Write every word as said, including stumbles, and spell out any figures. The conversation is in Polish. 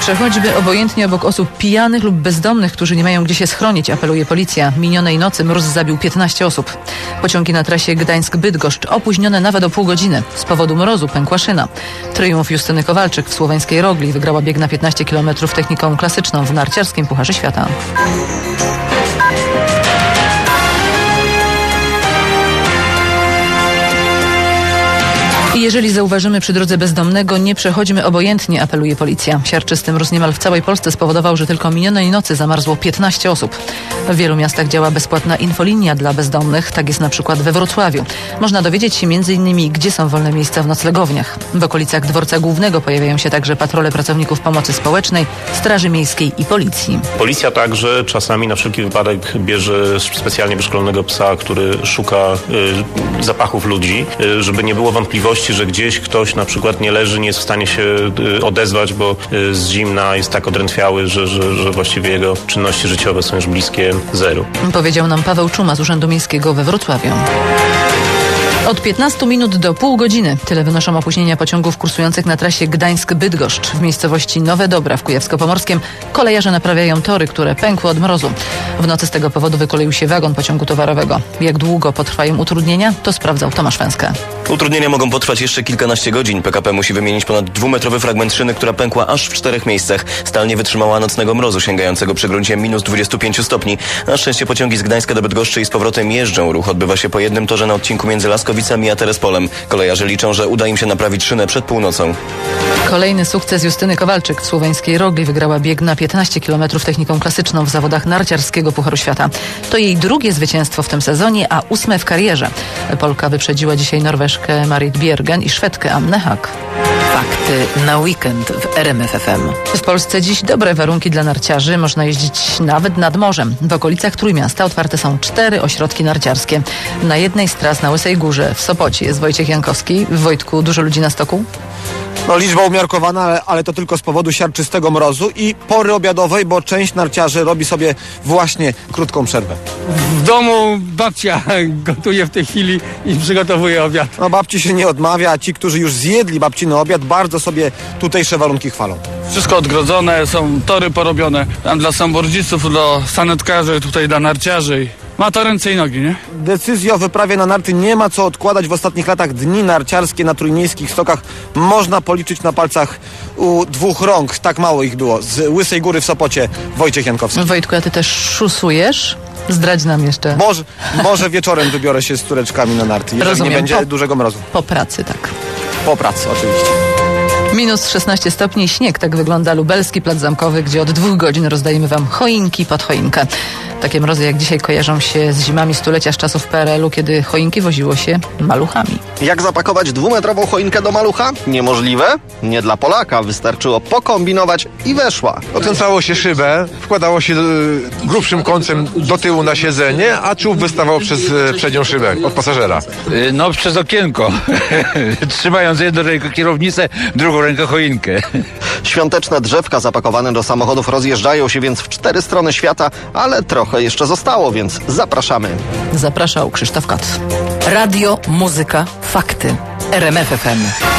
przechodźmy obojętnie obok osób pijanych lub bezdomnych, którzy nie mają gdzie się schronić, apeluje policja. Minionej nocy mróz zabił piętnaście osób. Pociągi na trasie Gdańsk-Bydgoszcz opóźnione nawet o pół godziny. Z powodu mrozu pękła szyna. Triumf Justyny Kowalczyk w słoweńskiej Rogli. Wygrała bieg na piętnaście kilometrów techniką klasyczną w narciarskim Pucharze Świata. I jeżeli zauważymy przy drodze bezdomnego, nie przechodźmy obojętnie, apeluje policja. Siarczysty mróz niemal w całej Polsce spowodował, że tylko minionej nocy zamarzło piętnaście osób. W wielu miastach działa bezpłatna infolinia dla bezdomnych, tak jest na przykład we Wrocławiu. Można dowiedzieć się między innymi, gdzie są wolne miejsca w noclegowniach. W okolicach dworca głównego pojawiają się także patrole pracowników pomocy społecznej, Straży Miejskiej i Policji. Policja także czasami na wszelki wypadek bierze specjalnie wyszkolonego psa, który szuka y, zapachów ludzi, y, żeby nie było wątpliwości, że gdzieś ktoś na przykład nie leży, nie jest w stanie się y, odezwać, bo y, z zimna jest tak odrętwiały, że, że, że właściwie jego czynności życiowe są już bliskie zeru. Powiedział nam Paweł Czuma z Urzędu Miejskiego we Wrocławiu. Od piętnastu minut do pół godziny. Tyle wynoszą opóźnienia pociągów kursujących na trasie Gdańsk-Bydgoszcz. W miejscowości Nowe Dobra w Kujawsko-Pomorskiem kolejarze naprawiają tory, które pękły od mrozu. W nocy z tego powodu wykoleił się wagon pociągu towarowego. Jak długo potrwają utrudnienia, to sprawdzał Tomasz Węska. Utrudnienia mogą potrwać jeszcze kilkanaście godzin. P K P musi wymienić ponad dwumetrowy fragment szyny, która pękła aż w czterech miejscach. Stal nie wytrzymała nocnego mrozu sięgającego przy gruncie minus dwudziestu pięciu stopni. Na szczęście pociągi z Gdańska do Bydgoszczy i z powrotem jeżdżą. Ruch odbywa się po jednym torze na odcinku między Laskowicami a Terespolem. Kolejarze liczą, że uda im się naprawić szynę przed północą. Kolejny sukces Justyny Kowalczyk w słoweńskiej Rogli. Wygrała bieg na piętnaście kilometrów techniką klasyczną w zawodach narciarskiego Pucharu Świata. To jej drugie zwycięstwo w tym sezonie, a ósme w karierze. Polka wyprzedziła dzisiaj Norweżkę Marit Bjergen i Szwedkę Annę Hack. Fakty na weekend w R M F F M. W Polsce dziś dobre warunki dla narciarzy. Można jeździć nawet nad morzem. W okolicach Trójmiasta otwarte są cztery ośrodki narciarskie. Na jednej z tras na Łysej Górze w Sopocie jest Wojciech Jankowski. W Wojtku, dużo ludzi na stoku? No, liczba umiarkowana, ale, ale to tylko z powodu siarczystego mrozu i pory obiadowej, bo część narciarzy robi sobie właśnie krótką przerwę. W domu babcia gotuje w tej chwili i przygotowuje obiad. No, babci się nie odmawia, a ci, którzy już zjedli babciny obiad, bardzo sobie tutejsze warunki chwalą. Wszystko odgrodzone, są tory porobione. Tam dla sambordziców, dla sanetkarzy, tutaj dla narciarzy. Ma to ręce i nogi, nie? Decyzji o wyprawie na narty nie ma co odkładać. W ostatnich latach dni narciarskie na trójmiejskich stokach można policzyć na palcach u dwóch rąk. Tak mało ich było. Z Łysej Góry w Sopocie Wojciech Jankowski. Wojtku, a ty też szusujesz? Zdradź nam jeszcze. Może, może wieczorem wybiorę się z córeczkami na narty, jeżeli Rozumiem. nie będzie po, dużego mrozu. Po pracy, tak. Po pracy, oczywiście. Minus szesnaście stopni, śnieg. Tak wygląda lubelski plac zamkowy, gdzie od dwóch godzin rozdajemy wam choinki pod choinkę. Takie mrozy jak dzisiaj kojarzą się z zimami stulecia z czasów P R L u, kiedy choinki woziło się maluchami. Jak zapakować dwumetrową choinkę do malucha? Niemożliwe? Nie dla Polaka. Wystarczyło pokombinować i weszła. Odkręcało się szybę, wkładało się grubszym końcem do tyłu na siedzenie, a czub wystawał przez przednią szybę od pasażera. No przez okienko. Trzymając jedną ręką kierownicę, drugą rękę choinkę. Świąteczne drzewka zapakowane do samochodów rozjeżdżają się więc w cztery strony świata, ale trochę jeszcze zostało, więc zapraszamy. Zapraszał Krzysztof Kot. Radio, muzyka, fakty. R M F F M.